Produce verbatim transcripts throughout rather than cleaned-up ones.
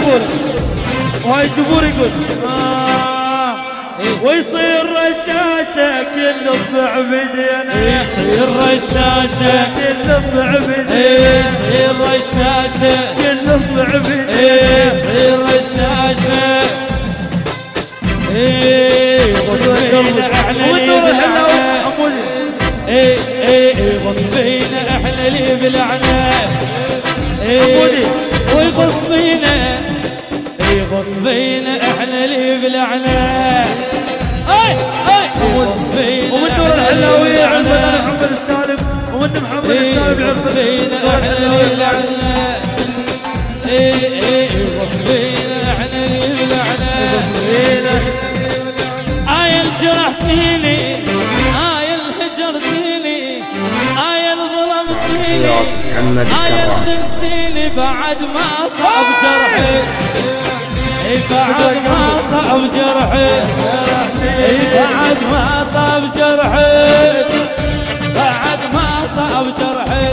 جبور وهاي جبور يقول آه ويصير رشاشة كل اصبع بدينا يصير رشاشة كل اصبع بدينا يصير رشاشة كل اصبع بدينا يصير رشاشة ايه غصبينا احنا اللي بلعنا ايه ايه غصبينا احنا اللي بلعنا ايه وغصبينا ايه غصبينا احنا اللي بلعنا اي اي غصبينا ومنتو الحلاوية عندنا محمد السالم ومنتو محمد السالم غصبينا احنا اللي بلعنا ايه ايه غصبينا احنا اللي بلعنا غصبينا عايل جرحتيني عايل هجرتيني عايل ظلمتيني عايل خنتيني بعد ما طاب جرحي بعد ما طاب جرحي بعد ما طاب جرحي بعد ما طاب جرحي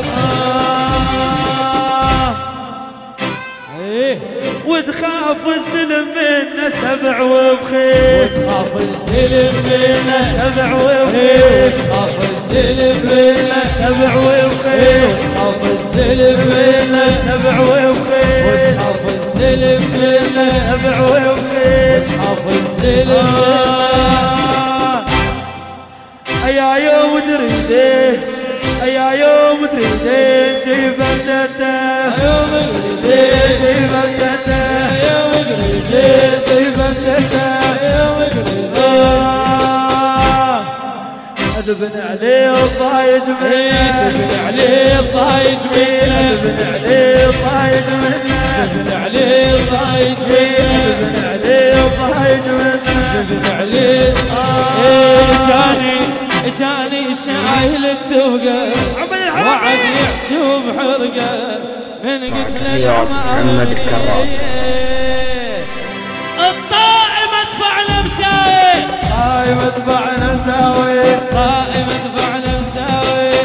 وتخاف السلم منا سبع وبخيل وتخاف السلم منا سبع وبخيل وتخاف السلم منا سبع وبخيل وتخاف السلم منا سبع وبخيل وتخاف السلم منا سبع وبخيل وتخاف السلم منا يا يوم تريده يا يوم تريده جيب امتته يوم الرزق جيب امتته يوم الرزق جيب امتته يوم الرزق ادبن عليه الضايج منه ادبن عليه الضايج منه ادبن عليه الضايج منه ادبن عليه الضايج منه ادبن عليه الضايج منه ادبن عليه جاني جاني شايل الدوقة وعد يحسب حرقة من قتل محمد الكرام الطائم ادفعنا مساوي طايم اتبعنا مساوي طائم ادفعنا مساوي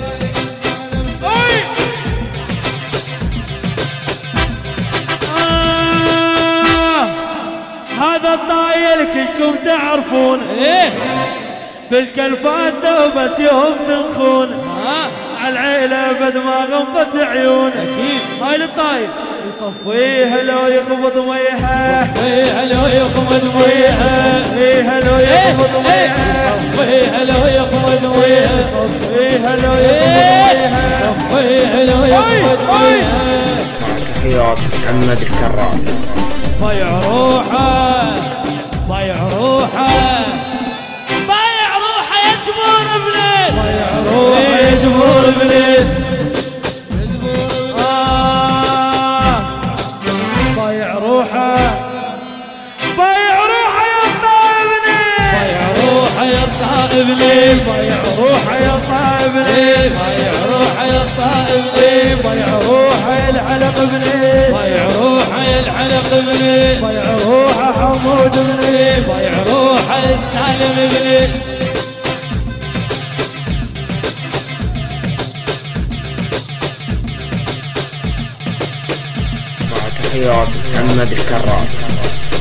آه هذا الطايل كلكم تعرفون ايه بالكلفات وبس يوم تنخون ها عالعيلة بد ما غمضت عيون اكيد هاي للطايل يصفيها لو يقبض ميها صفيها لو يقبض ميها يصفيها لو يقبض ميها صفيها لو يقبض ميها يصفيها لو يقبض ميها صفيها لو يقبض ميها تحيات محمد الكرام ضيع روحه ضيع روحه ضيع روحه يا جمهور بليل ضيع روحه يا جمهور بليل ضيع روحه ضيع روحه يا الطائبني ضيع روحه يا الطائب ليل ضيع روحه يا الطائبني ضيع روحه يا الطائب ليل ضيع روحه العلق بني ضيع روحه يا العلق بليل ضيع روحه حمود بني ضيع روحه السالم بليل تحيات محمد الكرام.